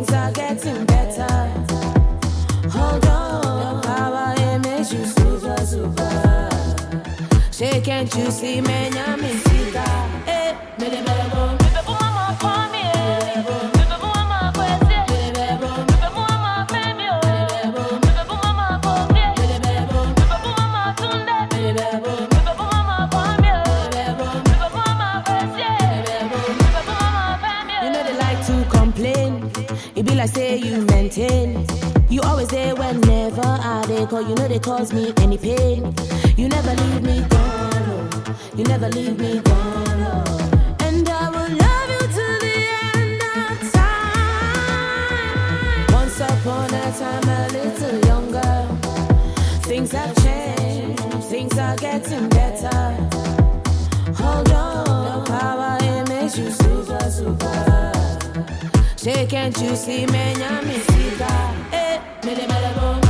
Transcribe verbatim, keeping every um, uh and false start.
things are getting better. Hold on, power it makes you super, super. Say, can't you see, man, I'm in Sika. Eh, me de bebo. It be like say you maintain. You always there whenever I they call. You know they cause me any pain. You never leave me gone, oh. You never leave me gone, oh. And I will love you till the end of time. Once upon a time a little younger. Things have changed, things are getting better. Hold on, power it makes you super, super. Say, can't you see, man, I'm in Sika. Eh, me de bebo.